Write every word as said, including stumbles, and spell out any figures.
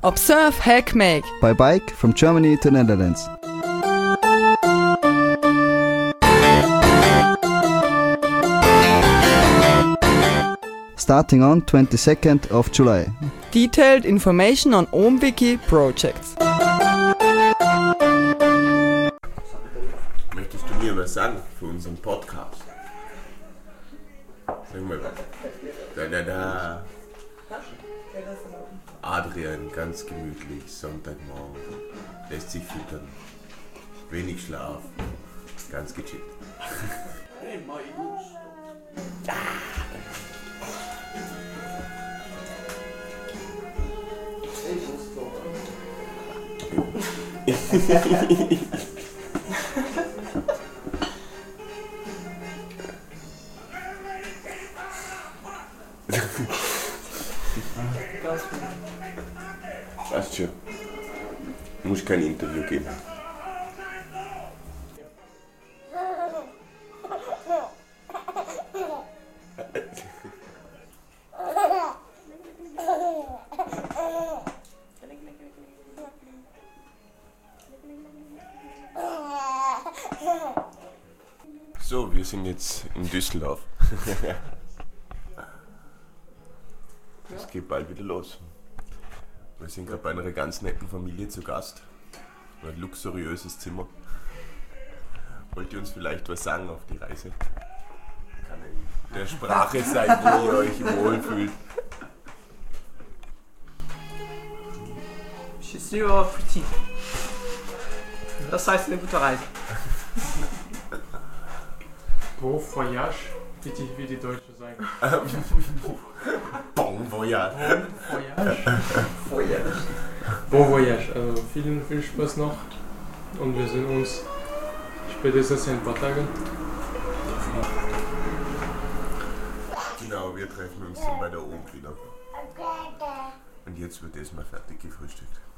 Observe, hack, make. By bike from Germany to Netherlands. Starting on twenty-second of July. Detailed information on OhmWiki projects. Möchtest du mir was sagen für unseren Podcast? Sag mal was. Da, da, da. Adrian, ganz gemütlich, Sonntagmorgen, lässt sich füttern, wenig Schlaf, ganz gechillt. Hey, Marius. Passt schon. Du musst kein Interview geben. So, wir sind jetzt in Düsseldorf. Es geht bald wieder los. Wir sind gerade bei einer ganz netten Familie zu Gast. Ein luxuriöses Zimmer. Wollt ihr uns vielleicht was sagen auf die Reise? Kann in der Sprache sein, wo ihr euch wohlfühlt. Je suis au petit. Das heißt eine gute Reise. Bon voyage, wie die, wie die Deutschen sagen. Bon voyage. Bon voyage. Voyage. Bon voyage. Also vielen, viel Spaß noch. Und wir sehen uns spätestens in ein paar Tagen. Genau, wir treffen uns dann bei der Ohm wieder. Und jetzt wird erstmal fertig gefrühstückt.